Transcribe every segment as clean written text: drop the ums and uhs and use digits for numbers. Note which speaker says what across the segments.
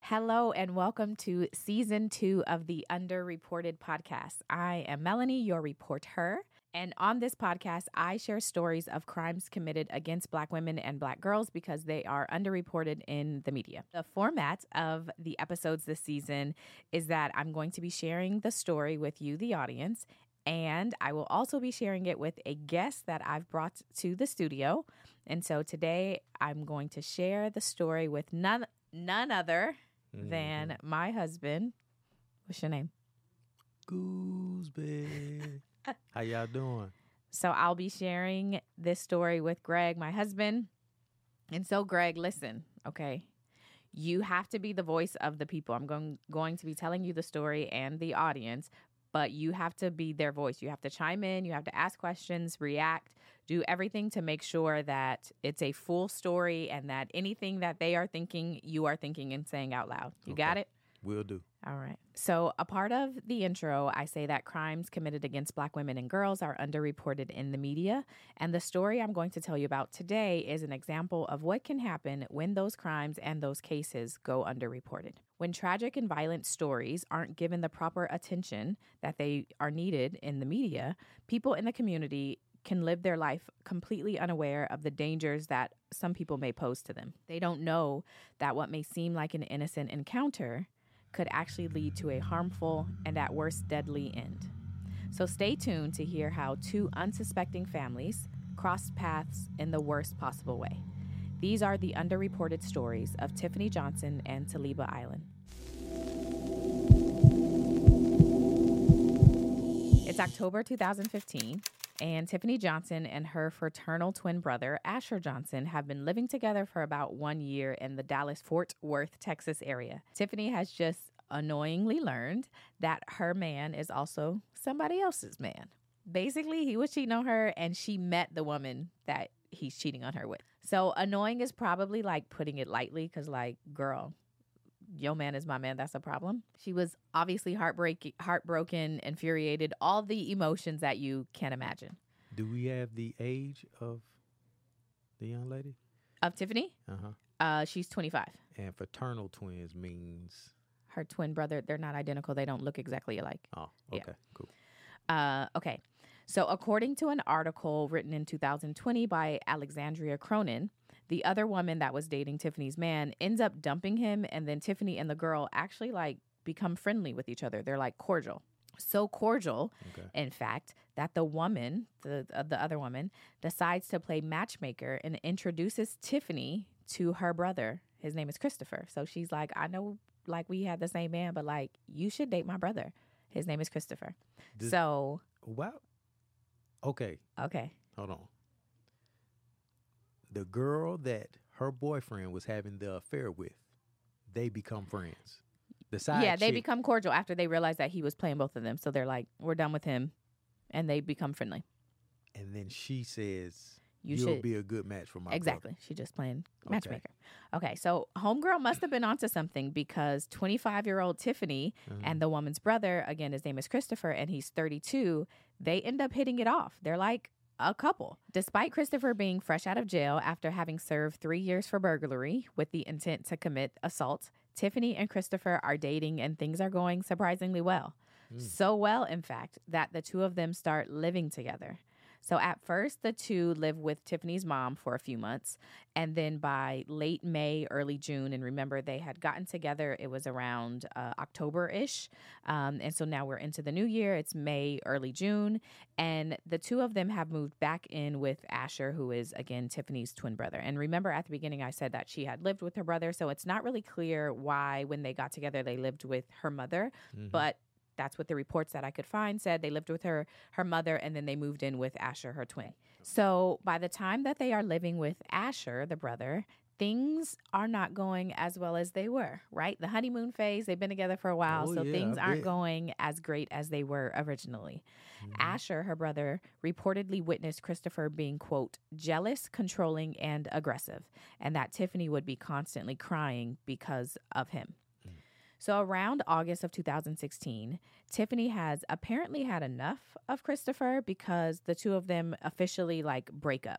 Speaker 1: Hello and welcome to season 2 of the Underreported podcast. I am Melanie, your reporter. And on this podcast, I share stories of crimes committed against Black women and Black girls because they are underreported in the media. The format of the episodes this season is that I'm going to be sharing the story with you, the audience, and I will also be sharing it with a guest that I've brought to the studio. And so today I'm going to share the story with none other than my husband. What's your name?
Speaker 2: Gooseby. How y'all doing?
Speaker 1: So I'll be sharing this story with Greg, my husband. And so, Greg, listen, okay? You have to be the voice of the people. I'm going to be telling you the story and the audience, but you have to be their voice. You have to chime in. You have to ask questions, react, do everything to make sure that it's a full story and that anything that they are thinking, you are thinking and saying out loud. You got it?
Speaker 2: Will do.
Speaker 1: All right. So a part of the intro, I say that crimes committed against Black women and girls are underreported in the media. And the story I'm going to tell you about today is an example of what can happen when those crimes and those cases go underreported. When tragic and violent stories aren't given the proper attention that they are needed in the media, people in the community can live their life completely unaware of the dangers that some people may pose to them. They don't know that what may seem like an innocent encounter could actually lead to a harmful and at worst deadly end. So stay tuned to hear how two unsuspecting families crossed paths in the worst possible way. These are the underreported stories of Tiffany Johnson and Taliba Island. It's October 2015, and Tiffany Johnson and her fraternal twin brother, Asher Johnson, have been living together for about 1 year in the Dallas-Fort Worth, Texas area. Tiffany has just annoyingly learned that her man is also somebody else's man. Basically, he was cheating on her, and she met the woman that he's cheating on her with. So annoying is probably like putting it lightly because, like, girl, your man is my man. That's a problem. She was obviously heartbroken, infuriated, all the emotions that you can imagine.
Speaker 2: Do we have the age of the young lady?
Speaker 1: Of Tiffany? She's 25.
Speaker 2: And fraternal twins means?
Speaker 1: Her twin brother, they're not identical. They don't look exactly alike.
Speaker 2: Oh, okay,
Speaker 1: yeah.
Speaker 2: Cool.
Speaker 1: Okay. So according to an article written in 2020 by Alexandria Cronin, the other woman that was dating Tiffany's man ends up dumping him, and then Tiffany and the girl actually like become friendly with each other. They're like cordial. So cordial, in fact, that the woman, the other woman, decides to play matchmaker and introduces Tiffany to her brother. His name is Christopher. So she's like, I know like we had the same man, but like you should date my brother. His name is Christopher.
Speaker 2: Wow. Okay. Hold on. The girl that her boyfriend was having the affair with, they become friends.
Speaker 1: They become cordial after they realize that he was playing both of them. So they're like, we're done with him. And they become friendly.
Speaker 2: And then she says, you'll be a good match for my
Speaker 1: Exactly.
Speaker 2: brother.
Speaker 1: She just playing matchmaker. Okay. So homegirl must have been onto something because 25-year-old Tiffany and the woman's brother, again, his name is Christopher, and he's 32, they end up hitting it off. They're like a couple. Despite Christopher being fresh out of jail after having served 3 years for burglary with the intent to commit assault, Tiffany and Christopher are dating and things are going surprisingly well. So well, in fact, that the two of them start living together. So at first, the two live with Tiffany's mom for a few months. And then by late May, early June, and remember they had gotten together, it was around October-ish. And so now we're into the new year. It's May, early June. And the two of them have moved back in with Asher, who is, again, Tiffany's twin brother. And remember at the beginning, I said that she had lived with her brother. So it's not really clear why when they got together, they lived with her mother. But that's what the reports that I could find said. They lived with her mother, and then they moved in with Asher, her twin. So by the time that they are living with Asher, the brother, things are not going as well as they were, right? The honeymoon phase, they've been together for a while, things aren't going as great as they were originally. Asher, her brother, reportedly witnessed Christopher being, quote, jealous, controlling, and aggressive, and that Tiffany would be constantly crying because of him. So around August of 2016, Tiffany has apparently had enough of Christopher because the two of them officially like break up.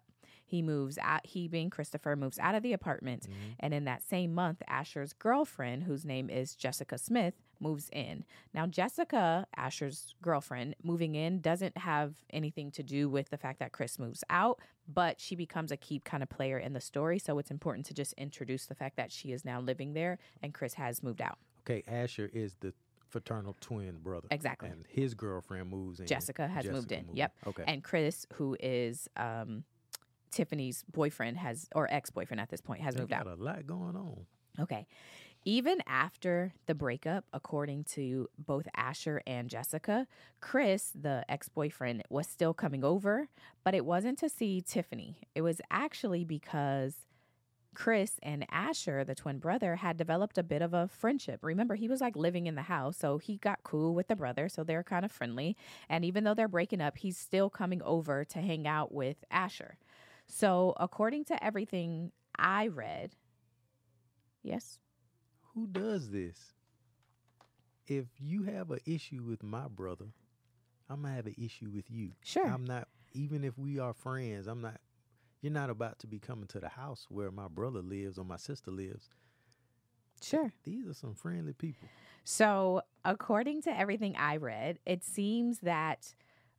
Speaker 1: He moves out, he being Christopher, moves out of the apartment. And in that same month, Asher's girlfriend, whose name is Jessica Smith, moves in. Now, Jessica, Asher's girlfriend, moving in doesn't have anything to do with the fact that Chris moves out, but she becomes a key kind of player in the story. So it's important to just introduce the fact that she is now living there and Chris has moved out.
Speaker 2: Okay, Asher is the fraternal twin brother.
Speaker 1: Exactly.
Speaker 2: And his girlfriend moves in.
Speaker 1: Jessica has moved in. Yep.
Speaker 2: Okay.
Speaker 1: And Chris, who is Tiffany's boyfriend, or ex-boyfriend at this point, has moved out.
Speaker 2: Got a lot going on.
Speaker 1: Okay. Even after the breakup, according to both Asher and Jessica, Chris, the ex-boyfriend, was still coming over, but it wasn't to see Tiffany. It was actually because Chris and Asher, the twin brother, had developed a bit of a friendship. Remember, he was like living in the house, so he got cool with the brother, so they're kind of friendly. And even though they're breaking up, he's still coming over to hang out with Asher. So according to everything I read, yes?
Speaker 2: Who does this? If you have an issue with my brother, I'm going to have an issue with you.
Speaker 1: Sure.
Speaker 2: I'm not, even if we are friends, you're not about to be coming to the house where my brother lives or my sister lives.
Speaker 1: Sure.
Speaker 2: These are some friendly people.
Speaker 1: So according to everything I read, it seems that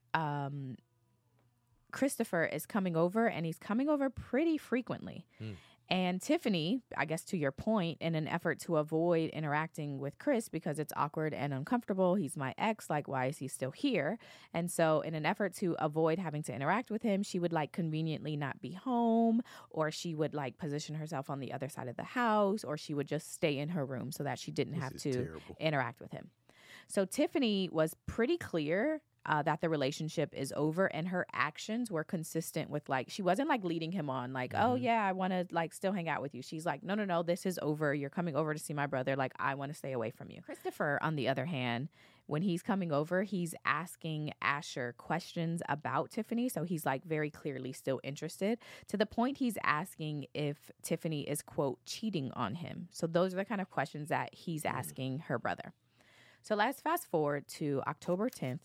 Speaker 1: Christopher is coming over, and he's coming over pretty frequently. And Tiffany, I guess to your point, in an effort to avoid interacting with Chris because it's awkward and uncomfortable, he's my ex, like, why is he still here? And so in an effort to avoid having to interact with him, she would like conveniently not be home, or she would like position herself on the other side of the house, or she would just stay in her room so that she didn't have to interact with him. So Tiffany was pretty clear that the relationship is over, and her actions were consistent with, like, she wasn't like leading him on, like, oh yeah, I want to like still hang out with you. She's like, no, this is over. You're coming over to see my brother. Like, I want to stay away from you. Christopher, on the other hand, when he's coming over, he's asking Asher questions about Tiffany. So he's like very clearly still interested, to the point he's asking if Tiffany is, quote, cheating on him. So those are the kind of questions that he's asking her brother. So let's fast forward to October 10th,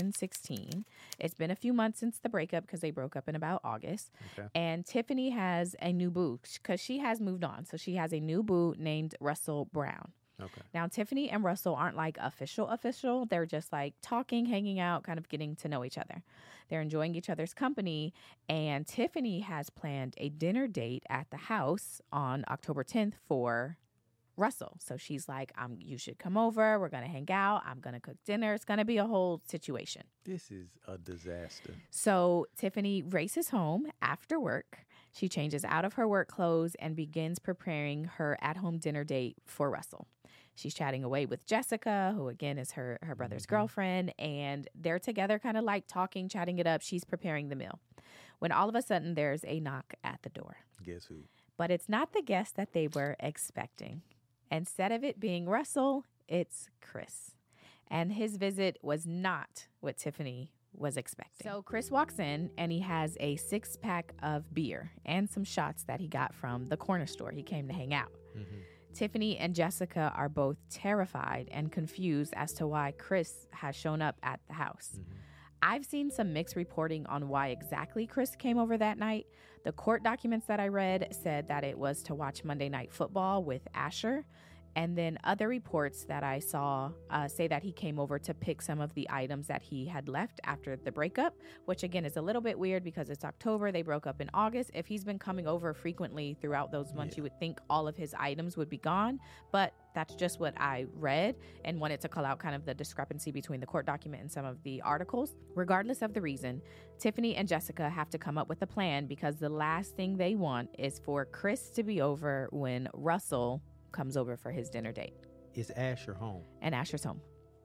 Speaker 1: 2016. It's been a few months since the breakup because they broke up in about August.
Speaker 2: Okay.
Speaker 1: And Tiffany has a new boo because she has moved on. So she has a new boo named Russell Brown.
Speaker 2: Okay.
Speaker 1: Now, Tiffany and Russell aren't like official. They're just like talking, hanging out, kind of getting to know each other. They're enjoying each other's company. And Tiffany has planned a dinner date at the house on October 10th for Russell. So she's like, you should come over. We're going to hang out. I'm going to cook dinner. It's going to be a whole situation.
Speaker 2: This is a disaster.
Speaker 1: So Tiffany races home after work. She changes out of her work clothes and begins preparing her at-home dinner date for Russell. She's chatting away with Jessica, who again is her brother's girlfriend, and they're together kind of like talking, chatting it up. She's preparing the meal, when all of a sudden there's a knock at the door.
Speaker 2: Guess who?
Speaker 1: But it's not the guest that they were expecting. Instead of it being Russell, it's Chris. And his visit was not what Tiffany was expecting. So Chris walks in, and he has a 6-pack of beer and some shots that he got from the corner store. He came to hang out. Tiffany and Jessica are both terrified and confused as to why Chris has shown up at the house. I've seen some mixed reporting on why exactly Chris came over that night. The court documents that I read said that it was to watch Monday Night Football with Asher. And then other reports that I saw say that he came over to pick some of the items that he had left after the breakup, which again is a little bit weird because it's October. They broke up in August. If he's been coming over frequently throughout those months, you would think all of his items would be gone. But that's just what I read, and wanted to call out kind of the discrepancy between the court document and some of the articles. Regardless of the reason, Tiffany and Jessica have to come up with a plan, because the last thing they want is for Chris to be over when Russell comes over for his dinner date.
Speaker 2: Is Asher home?
Speaker 1: And Asher's home.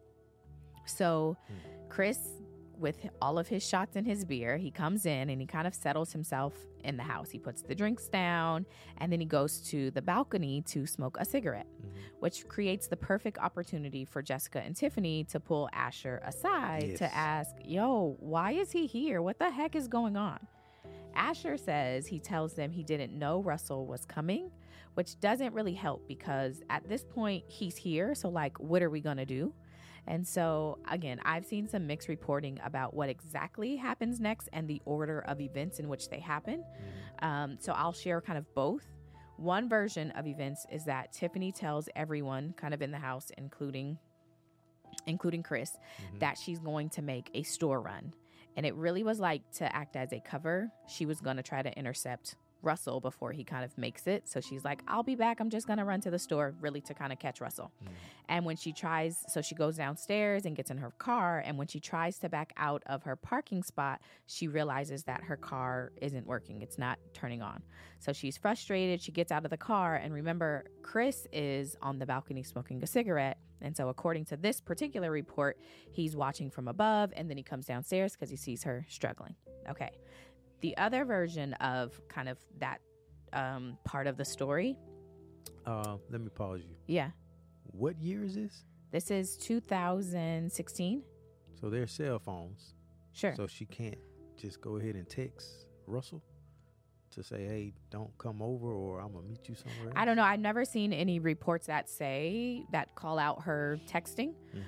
Speaker 1: So Chris, with all of his shots and his beer, he comes in and he kind of settles himself in the house. He puts the drinks down, and then he goes to the balcony to smoke a cigarette, which creates the perfect opportunity for Jessica and Tiffany to pull Asher aside to ask, yo, why is he here? What the heck is going on? Asher says he tells them he didn't know Russell was coming, which doesn't really help because at this point he's here. So like, what are we going to do? And so, again, I've seen some mixed reporting about what exactly happens next and the order of events in which they happen. So I'll share kind of both. One version of events is that Tiffany tells everyone kind of in the house, including Chris, that she's going to make a store run. And it really was like to act as a cover. She was going to try to intercept Russell before he kind of makes it. So she's like, I'll be back. I'm just going to run to the store, really to kind of catch Russell. And when she tries, so she goes downstairs and gets in her car. And when she tries to back out of her parking spot, she realizes that her car isn't working. It's not turning on. So she's frustrated. She gets out of the car. And remember, Chris is on the balcony smoking a cigarette. And so according to this particular report, he's watching from above, and then he comes downstairs because he sees her struggling. Okay. The other version of kind of that part of the story.
Speaker 2: Let me pause you.
Speaker 1: Yeah.
Speaker 2: What year is this?
Speaker 1: This is 2016.
Speaker 2: So they're cell phones.
Speaker 1: Sure.
Speaker 2: So she can't just go ahead and text Russell to say, hey, don't come over, or I'm going to meet you somewhere else?
Speaker 1: I don't know. I've never seen any reports that call out her texting.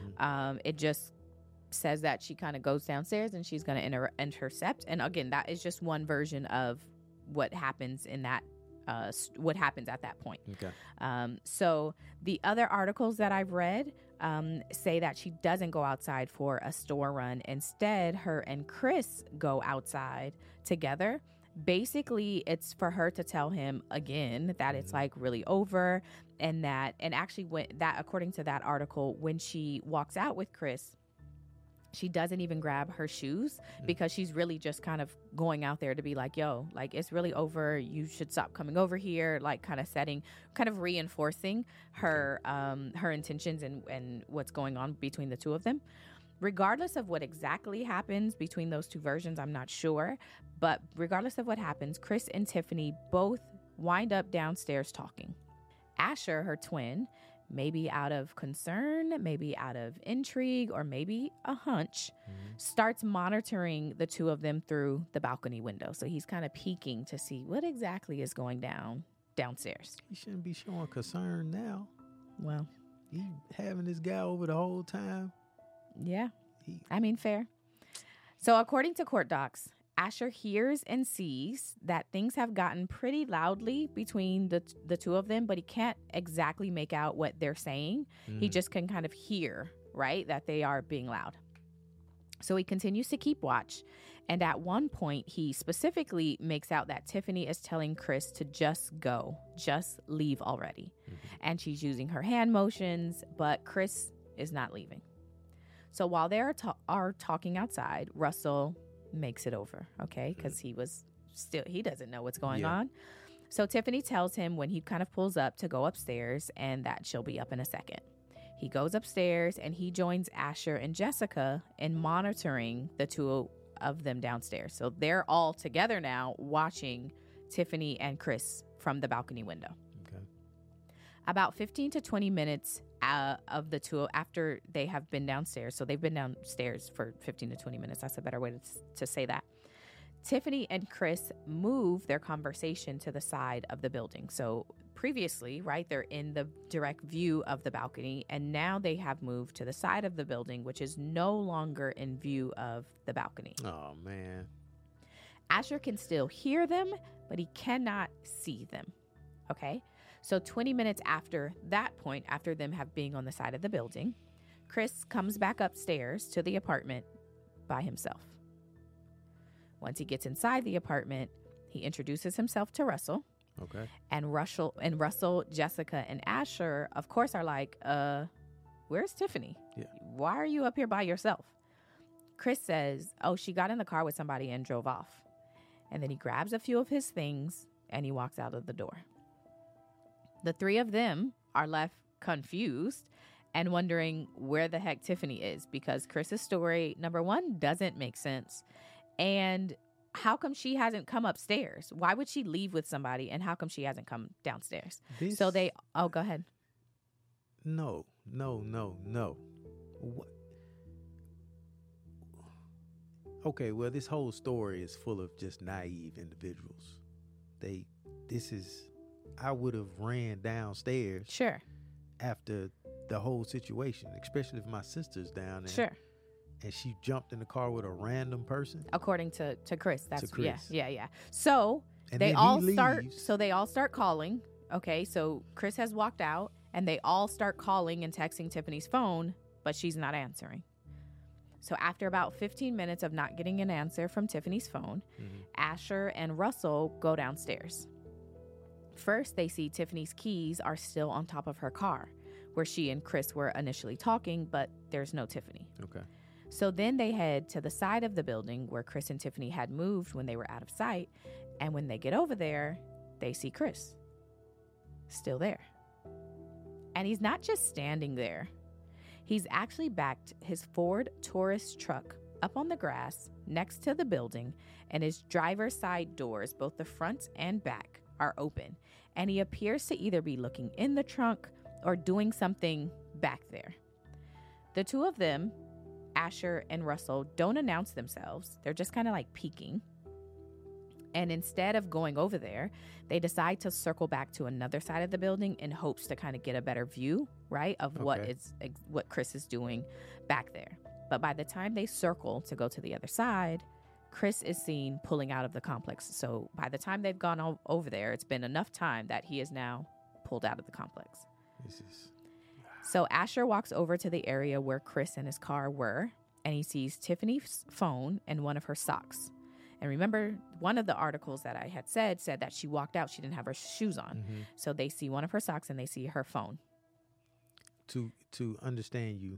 Speaker 1: It just says that she kind of goes downstairs and she's going to intercept. And again, that is just one version of what happens in that, what happens at that point.
Speaker 2: Okay.
Speaker 1: So the other articles that I've read say that she doesn't go outside for a store run. Instead, her and Chris go outside together. Basically, it's for her to tell him again that it's like really over, and actually according to that article, when she walks out with Chris, she doesn't even grab her shoes because she's really just kind of going out there to be like, yo, like, it's really over. You should stop coming over here. Like, kind of reinforcing her intentions and what's going on between the two of them. Regardless of what exactly happens between those two versions, I'm not sure. But regardless of what happens, Chris and Tiffany both wind up downstairs talking. Asher, her twin, maybe out of concern, maybe out of intrigue, or maybe a hunch, starts monitoring the two of them through the balcony window. So he's kind of peeking to see what exactly is going downstairs.
Speaker 2: He shouldn't be showing concern now.
Speaker 1: Well,
Speaker 2: he having this guy over the whole time.
Speaker 1: Yeah. Fair. So according to court docs, Asher hears and sees that things have gotten pretty loudly between the two of them, but he can't exactly make out what they're saying. He just can kind of hear, right, that they are being loud. So he continues to keep watch. And at one point, he specifically makes out that Tiffany is telling Chris to just go, just leave already. And she's using her hand motions, but Chris is not leaving. So while they are talking outside, Russell makes it over, okay? Because he doesn't know what's going on. So Tiffany tells him when he kind of pulls up to go upstairs and that she'll be up in a second. He goes upstairs and he joins Asher and Jessica in monitoring the two of them downstairs. So they're all together now watching Tiffany and Chris from the balcony window.
Speaker 2: Okay.
Speaker 1: About 15 to 20 minutes of the two after they have been downstairs. So they've been downstairs for 15 to 20 minutes. That's a better way to say that. Tiffany and Chris move their conversation to the side of the building. So previously, right, they're in the direct view of the balcony, and now they have moved to the side of the building, which is no longer in view of the balcony.
Speaker 2: Oh, man.
Speaker 1: Asher can still hear them, but he cannot see them. Okay? So 20 minutes after that point, after them being on the side of the building, Chris comes back upstairs to the apartment by himself. Once he gets inside the apartment, he introduces himself to Russell.
Speaker 2: Okay.
Speaker 1: And Russell, Jessica, and Asher, of course, are like, where's Tiffany?
Speaker 2: Yeah.
Speaker 1: Why are you up here by yourself? Chris says, oh, she got in the car with somebody and drove off. And then he grabs a few of his things and he walks out of the door. The three of them are left confused and wondering where the heck Tiffany is, because Chris's story, number one, doesn't make sense. And how come she hasn't come upstairs? Why would she leave with somebody? And how come she hasn't come downstairs? Go ahead.
Speaker 2: No. What? Okay, well, this whole story is full of just naive individuals. I would have ran downstairs.
Speaker 1: Sure.
Speaker 2: After the whole situation, especially if my sister's down there.
Speaker 1: Sure.
Speaker 2: And she jumped in the car with a random person.
Speaker 1: According to Chris. That's
Speaker 2: Chris.
Speaker 1: Yeah. So
Speaker 2: And
Speaker 1: they
Speaker 2: then
Speaker 1: all
Speaker 2: he
Speaker 1: start.
Speaker 2: leaves.
Speaker 1: So they all start calling. Okay. So Chris has walked out, and they all start calling and texting Tiffany's phone, but she's not answering. So after about 15 minutes of not getting an answer from Tiffany's phone, Asher and Russell go downstairs. First, they see Tiffany's keys are still on top of her car, where she and Chris were initially talking, but there's no Tiffany.
Speaker 2: Okay.
Speaker 1: So then they head to the side of the building where Chris and Tiffany had moved when they were out of sight. And when they get over there, they see Chris still there. And he's not just standing there. He's actually backed his Ford Taurus truck up on the grass next to the building, and his driver's side doors, both the front and back, are open. And he appears to either be looking in the trunk or doing something back there. The two of them, Asher and Russell, don't announce themselves. They're just kind of like peeking. And instead of going over there, they decide to circle back to another side of the building in hopes to kind of get a better view, right, of what Chris is doing back there. But by the time they circle to go to the other side, Chris is seen pulling out of the complex. So by the time they've gone over there, it's been enough time that he is now pulled out of the complex. So Asher walks over to the area where Chris and his car were, and he sees Tiffany's phone and one of her socks. And remember, one of the articles that I had said that she walked out, she didn't have her shoes on. So they see one of her socks and they see her phone.
Speaker 2: To understand you,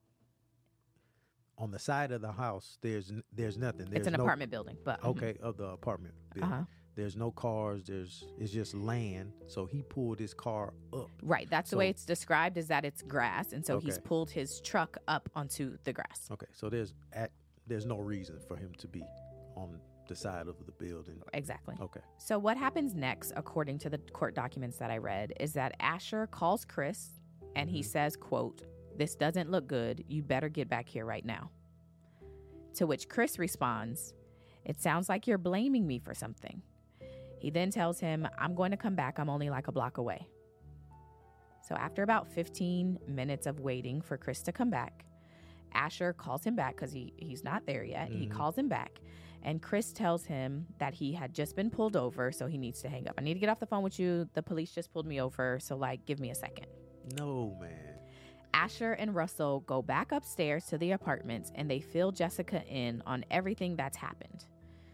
Speaker 2: on the side of the house, there's nothing.
Speaker 1: It's an apartment building, but
Speaker 2: of the apartment building. There's no cars. It's just land. So he pulled his car up.
Speaker 1: Right. That's the way it's described, is that it's grass, and so he's pulled his truck up onto the grass.
Speaker 2: Okay. So there's no reason for him to be on the side of the building.
Speaker 1: Exactly.
Speaker 2: Okay.
Speaker 1: So what happens next, according to the court documents that I read, is that Asher calls Chris and he says, quote, "This doesn't look good. You better get back here right now." To which Chris responds, "It sounds like you're blaming me for something." He then tells him, "I'm going to come back. I'm only like a block away." So after about 15 minutes of waiting for Chris to come back, Asher calls him back because he's not there yet. He calls him back, and Chris tells him that he had just been pulled over, so he needs to hang up. "I need to get off the phone with you. The police just pulled me over, so give me a second."
Speaker 2: No, man.
Speaker 1: Asher and Russell go back upstairs to the apartments, and they fill Jessica in on everything that's happened.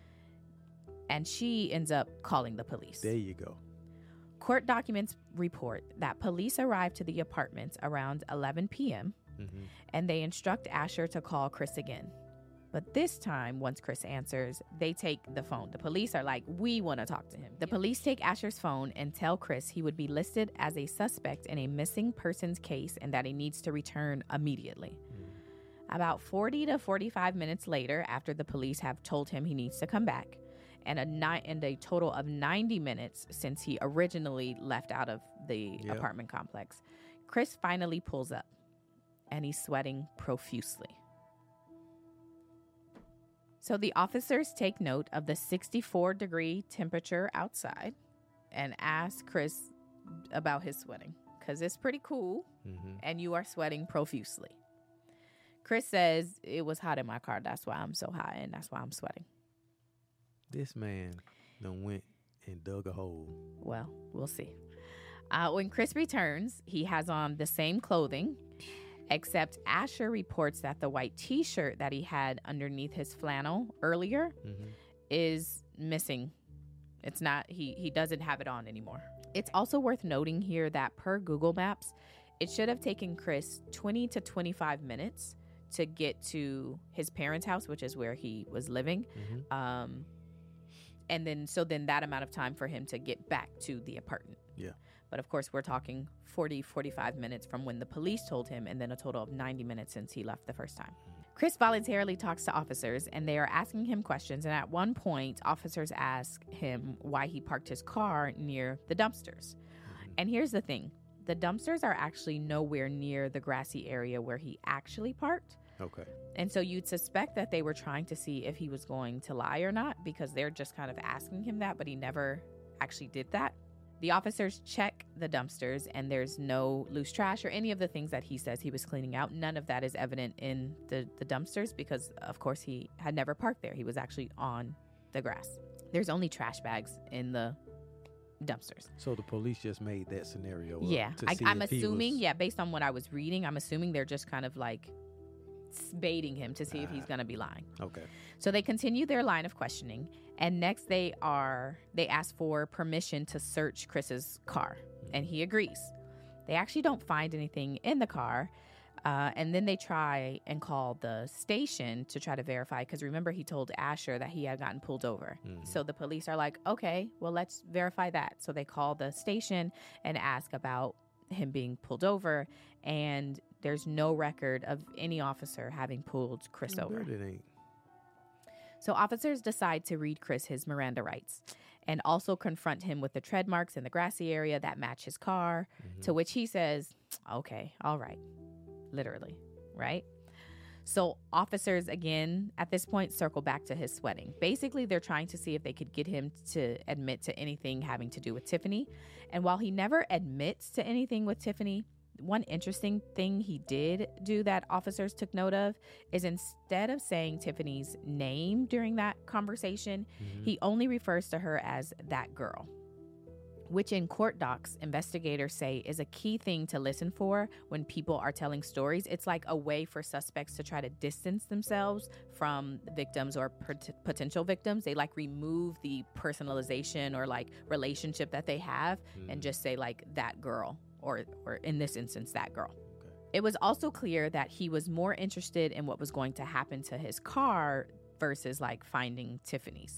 Speaker 1: And she ends up calling the police.
Speaker 2: There you go.
Speaker 1: Court documents report that police arrived to the apartments around 11 p.m. And they instruct Asher to call Chris again. But this time, once Chris answers, they take the phone. The police are like, "We want to talk to him." The police take Asher's phone and tell Chris he would be listed as a suspect in a missing persons case and that he needs to return immediately. About 40 to 45 minutes later, after the police have told him he needs to come back, and a total of 90 minutes since he originally left out of the apartment complex, Chris finally pulls up, and he's sweating profusely. So the officers take note of the 64-degree temperature outside and ask Chris about his sweating, because it's pretty cool, and you are sweating profusely. Chris says, "It was hot in my car. That's why I'm so hot, and that's why I'm sweating."
Speaker 2: This man done went and dug a hole.
Speaker 1: Well, we'll see. When Chris returns, he has on the same clothing, except Asher reports that the white T-shirt that he had underneath his flannel earlier is missing. It's not, he doesn't have it on anymore. It's also worth noting here that per Google Maps, it should have taken Chris 20 to 25 minutes to get to his parents' house, which is where he was living. And then that amount of time for him to get back to the apartment.
Speaker 2: Yeah.
Speaker 1: But of course, we're talking 40, 45 minutes from when the police told him, and then a total of 90 minutes since he left the first time. Chris voluntarily talks to officers, and they are asking him questions. And at one point, officers ask him why he parked his car near the dumpsters. And here's the thing. The dumpsters are actually nowhere near the grassy area where he actually parked.
Speaker 2: Okay.
Speaker 1: And so you'd suspect that they were trying to see if he was going to lie or not, because they're just kind of asking him that, but he never actually did that. The officers check the dumpsters, and there's no loose trash or any of the things that he says he was cleaning out. None of that is evident in the dumpsters because, of course, he had never parked there. He was actually on the grass. There's only trash bags in the dumpsters.
Speaker 2: So the police just made that scenario up
Speaker 1: Yeah.
Speaker 2: to see
Speaker 1: I'm
Speaker 2: if he
Speaker 1: assuming,
Speaker 2: was-
Speaker 1: yeah, based on what I was reading, I'm assuming they're just kind of like baiting him to see if he's going to be lying.
Speaker 2: Okay.
Speaker 1: So they continue their line of questioning, and next they ask for permission to search Chris's car, and he agrees. They actually don't find anything in the car, and then they try and call the station to try to verify, because remember he told Asher that he had gotten pulled over. So the police are like, okay, well, let's verify that. So they call the station and ask about him being pulled over, and there's no record of any officer having pulled Chris over.
Speaker 2: But it ain't.
Speaker 1: So officers decide to read Chris his Miranda rights and also confront him with the tread marks in the grassy area that match his car, to which he says, okay, all right, literally, right? So officers, again, at this point, circle back to his sweating. Basically, they're trying to see if they could get him to admit to anything having to do with Tiffany. And while he never admits to anything with Tiffany, one interesting thing he did do that officers took note of is instead of saying Tiffany's name during that conversation, he only refers to her as that girl, which in court docs, investigators say is a key thing to listen for when people are telling stories. It's like a way for suspects to try to distance themselves from victims or potential victims. They like remove the personalization or like relationship that they have and just say like that girl. Or in this instance, that girl.
Speaker 2: Okay.
Speaker 1: It was also clear that he was more interested in what was going to happen to his car versus like finding Tiffany.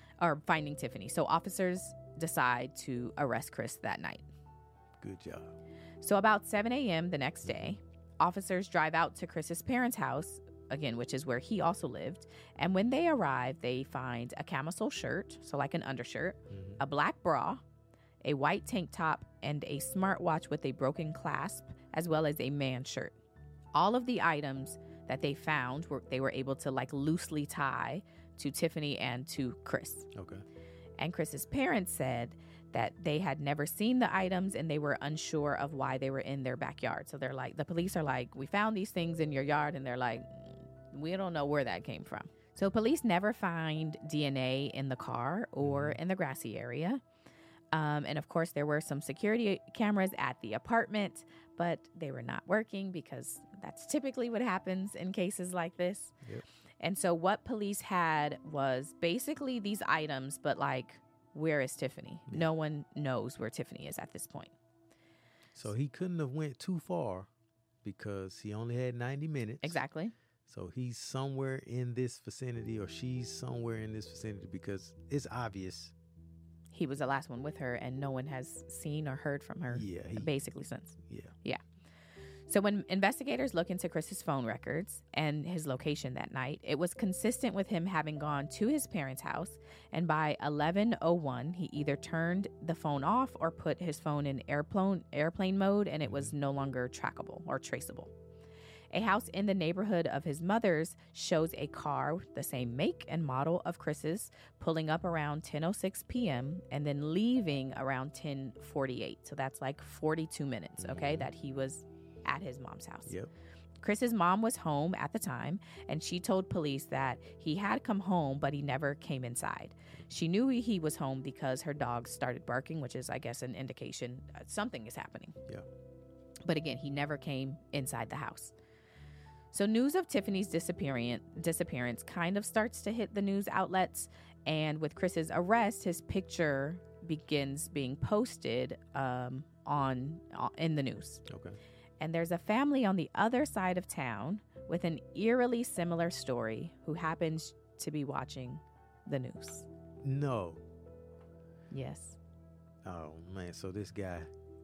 Speaker 1: So officers decide to arrest Chris that night.
Speaker 2: Good job.
Speaker 1: So about 7 a.m. the next day, officers drive out to Chris's parents' house, again, which is where he also lived. And when they arrive, they find a camisole shirt, so like an undershirt, a black bra, a white tank top, and a smartwatch with a broken clasp, as well as a man shirt. All of the items that they found they were able to like loosely tie to Tiffany and to Chris.
Speaker 2: Okay.
Speaker 1: And Chris's parents said that they had never seen the items and they were unsure of why they were in their backyard. So they're like, the police are like, we found these things in your yard, and they're like, we don't know where that came from. So police never find DNA in the car or in the grassy area. And of course, there were some security cameras at the apartment, but they were not working because that's typically what happens in cases like this.
Speaker 2: Yep.
Speaker 1: And so what police had was basically these items, but like, where is Tiffany?
Speaker 2: Yeah.
Speaker 1: No one knows where Tiffany is at this point.
Speaker 2: So he couldn't have went too far because he only had 90 minutes.
Speaker 1: Exactly.
Speaker 2: So he's somewhere in this vicinity, or she's somewhere in this vicinity, because it's obvious.
Speaker 1: He was the last one with her, and no one has seen or heard from her
Speaker 2: Yeah.
Speaker 1: basically since.
Speaker 2: Yeah.
Speaker 1: So when investigators look into Chris's phone records and his location that night, it was consistent with him having gone to his parents' house, and by 11:01, he either turned the phone off or put his phone in airplane mode, and it was no longer trackable or traceable. A house in the neighborhood of his mother's shows a car, the same make and model of Chris's, pulling up around 10:06 p.m. and then leaving around 10:48. So that's like 42 minutes, okay, that he was at his mom's house.
Speaker 2: Yep.
Speaker 1: Chris's mom was home at the time, and she told police that he had come home, but he never came inside. She knew he was home because her dogs started barking, which is, I guess, an indication something is happening.
Speaker 2: Yeah.
Speaker 1: But again, he never came inside the house. So news of Tiffany's disappearance kind of starts to hit the news outlets, and with Chris's arrest, his picture begins being posted in the news.
Speaker 2: Okay.
Speaker 1: And there's a family on the other side of town with an eerily similar story who happens to be watching the news.
Speaker 2: No.
Speaker 1: Yes.
Speaker 2: Oh, man. So this guy,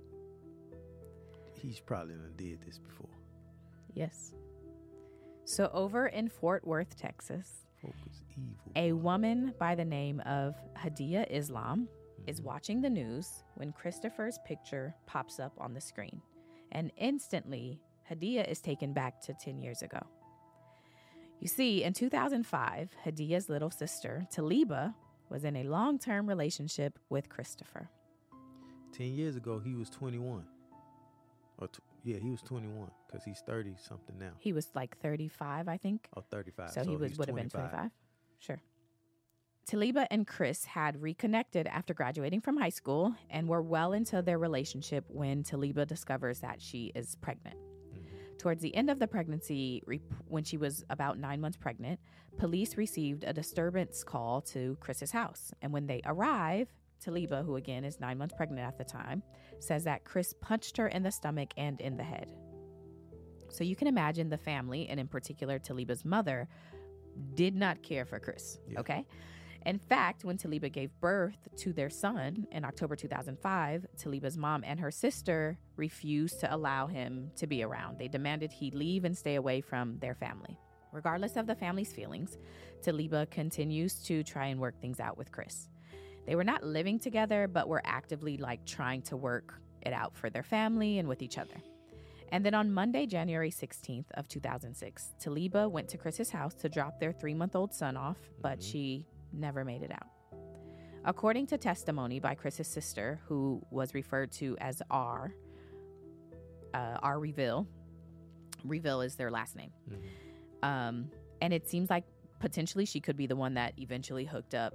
Speaker 2: he's probably done did this before.
Speaker 1: Yes. So over in Fort Worth, Texas,
Speaker 2: Focus evil.
Speaker 1: a woman by the name of Hadia Islam is watching the news when Christopher's picture pops up on the screen. And instantly, Hadia is taken back to 10 years ago. You see, in 2005, Hadia's little sister, Taliba, was in a long-term relationship with Christopher.
Speaker 2: 10 years ago, he was 21. He was 21 because he's 30-something now.
Speaker 1: He was like 35, I think.
Speaker 2: Oh, 35.
Speaker 1: So he would have been 25. Sure. Taliba and Chris had reconnected after graduating from high school and were well into their relationship when Taliba discovers that she is pregnant. Towards the end of the pregnancy, when she was about 9 months pregnant, police received a disturbance call to Chris's house. And when they arrive, Taliba, who again is 9 months pregnant at the time, says that Chris punched her in the stomach and in the head. So you can imagine the family, and in particular Taliba's mother, did not care for Chris, okay? In fact, when Taliba gave birth to their son in October 2005, Taliba's mom and her sister refused to allow him to be around. They demanded he leave and stay away from their family. Regardless of the family's feelings, Taliba continues to try and work things out with Chris. They were not living together, but were actively trying to work it out for their family and with each other. And then on Monday, January 16th of 2006, Taliba went to Chris's house to drop their 3-month-old son off, but she never made it out. According to testimony by Chris's sister, who was referred to as R. Reveal. Reveal is their last name. And it seems like potentially she could be the one that eventually hooked up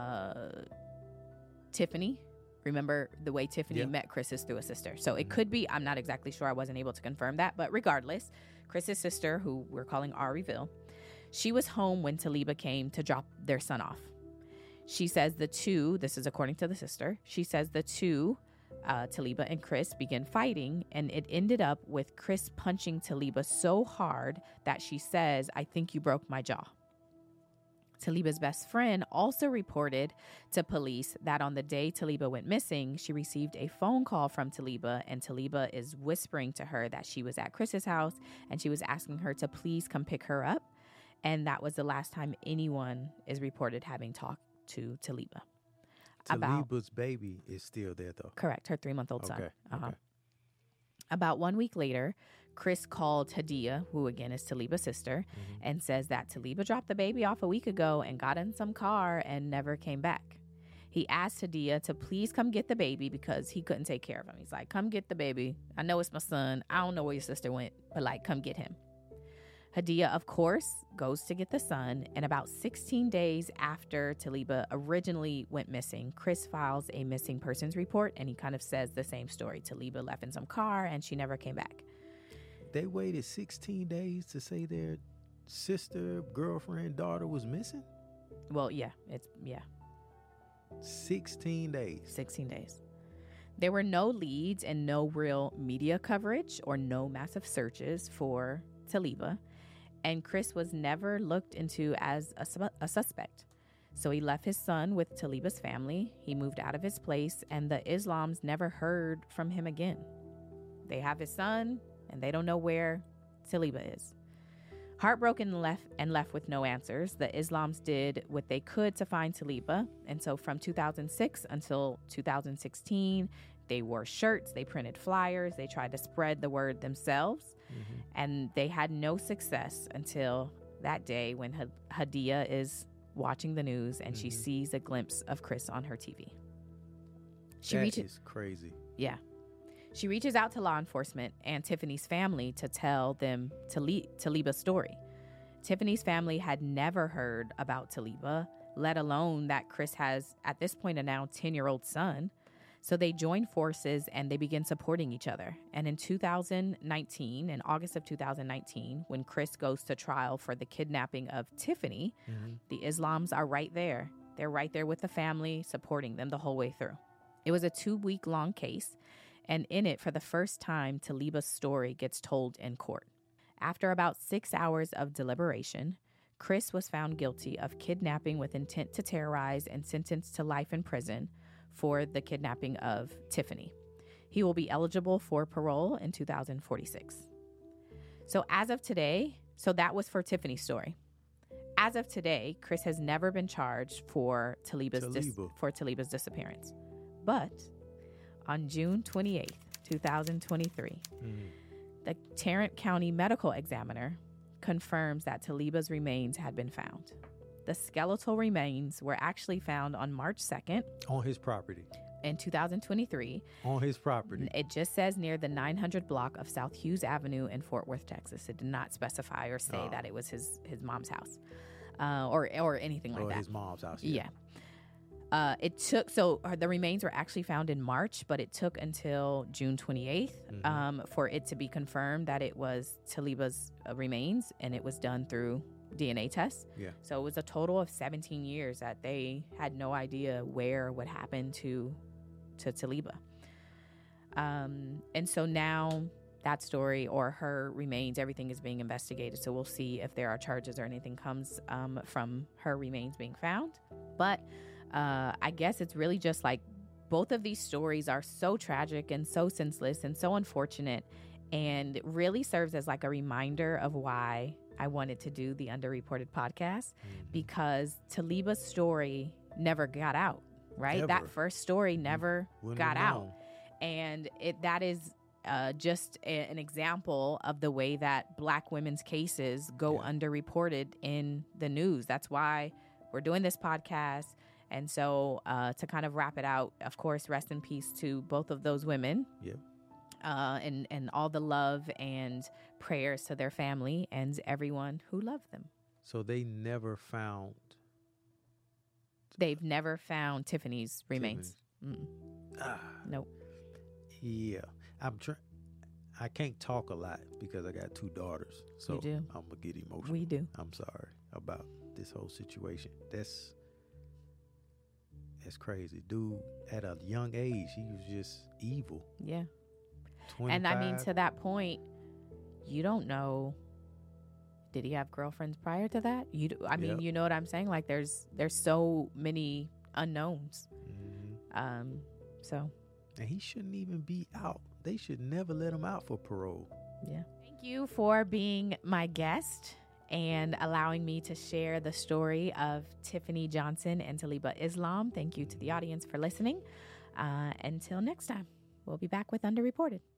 Speaker 1: Tiffany. Remember the way Tiffany met Chris is through a sister. So it could be, I'm not exactly sure. I wasn't able to confirm that. But regardless, Chris's sister, who we're calling R. Reveal, she was home when Taliba came to drop their son off. She says the two, this is according to the sister, she says the two, Taliba and Chris, began fighting, and it ended up with Chris punching Taliba so hard that she says, "I think you broke my jaw." Taliba's best friend also reported to police that on the day Taliba went missing, she received a phone call from Taliba, and Taliba is whispering to her that she was at Chris's house, and she was asking her to please come pick her up. And that was the last time anyone is reported having talked to Taliba.
Speaker 2: Taliba's baby is still there, though.
Speaker 1: Correct, her 3-month-old son.
Speaker 2: Okay.
Speaker 1: About 1 week later, Chris called Hadia, who again is Taliba's sister, and says that Taliba dropped the baby off a week ago and got in some car and never came back. He asked Hadia to please come get the baby because he couldn't take care of him. He's like, "Come get the baby. I know it's my son. I don't know where your sister went, but come get him." Hadia, of course, goes to get the son, and about 16 days after Taliba originally went missing, Chris files a missing persons report, and he kind of says the same story. Taliba left in some car, and she never came back.
Speaker 2: They waited 16 days to say their sister, girlfriend, daughter was missing?
Speaker 1: Well,
Speaker 2: 16 days.
Speaker 1: 16 days. There were no leads and no real media coverage or no massive searches for Taliba. And Chris was never looked into as a suspect. So he left his son with Taliba's family. He moved out of his place, and the Islams never heard from him again. They have his son, and they don't know where Taliba is. Heartbroken and left with no answers, the Islams did what they could to find Taliba. And so from 2006 until 2016, they wore shirts, they printed flyers, they tried to spread the word themselves. And they had no success until that day when Hadia is watching the news and she sees a glimpse of Chris on her TV.
Speaker 2: That is crazy.
Speaker 1: Yeah. She reaches out to law enforcement and Tiffany's family to tell them Taliba's story. Tiffany's family had never heard about Taliba, let alone that Chris has, at this point, a now 10-year-old son. So they join forces and they begin supporting each other. And in August of 2019, when Chris goes to trial for the kidnapping of Tiffany, the Islams are right there. They're right there with the family, supporting them the whole way through. It was a 2-week-long case, and in it, for the first time, Taliba's story gets told in court. After about 6 hours of deliberation, Chris was found guilty of kidnapping with intent to terrorize and sentenced to life in prison for the kidnapping of Tiffany. He will be eligible for parole in 2046. So as of today, that was for Tiffany's story. As of today, Chris has never been charged for Taliba's disappearance. But on June 28th, 2023, the Tarrant County Medical Examiner confirms that Taliba's remains had been found. The skeletal remains were actually found on March 2nd.
Speaker 2: On his property.
Speaker 1: in 2023.
Speaker 2: On his property.
Speaker 1: It just says near the 900 block of South Hughes Avenue in Fort Worth, Texas. It did not specify or say that it was his mom's house or anything like
Speaker 2: or
Speaker 1: that.
Speaker 2: His mom's house.
Speaker 1: Yeah. It took, the remains were actually found in March, but it took until June 28th for it to be confirmed that it was Taliba's remains, and it was done through DNA tests.
Speaker 2: Yeah.
Speaker 1: So it was a total of 17 years that they had no idea what happened to Taliba. And so now that story or her remains, everything is being investigated. So we'll see if there are charges or anything comes from her remains being found. But I guess it's really just like both of these stories are so tragic and so senseless and so unfortunate, and it really serves as like a reminder of why I wanted to do the Underreported podcast, because Taliba's story never got out, right?
Speaker 2: Never.
Speaker 1: That first story never got out. And that is just an example of the way that Black women's cases go underreported in the news. That's why we're doing this podcast. And so to kind of wrap it out, of course, rest in peace to both of those women.
Speaker 2: Yeah.
Speaker 1: And all the love and prayers to their family and everyone who loved them.
Speaker 2: So they've never found
Speaker 1: Tiffany's remains. Nope.
Speaker 2: Yeah. I can't talk a lot because I got 2 daughters. So
Speaker 1: You do.
Speaker 2: I'm going to get emotional.
Speaker 1: We do.
Speaker 2: I'm sorry about this whole situation. That's crazy. Dude, at a young age, he was just evil.
Speaker 1: Yeah.
Speaker 2: 25.
Speaker 1: And I mean, to that point, you don't know. Did he have girlfriends prior to that? I mean, you know what I'm saying? Like, there's so many unknowns. So.
Speaker 2: And he shouldn't even be out. They should never let him out for parole.
Speaker 1: Yeah. Thank you for being my guest and allowing me to share the story of Tiffany Johnson and Taliba Islam. Thank you to the audience for listening. Until next time, we'll be back with Underreported.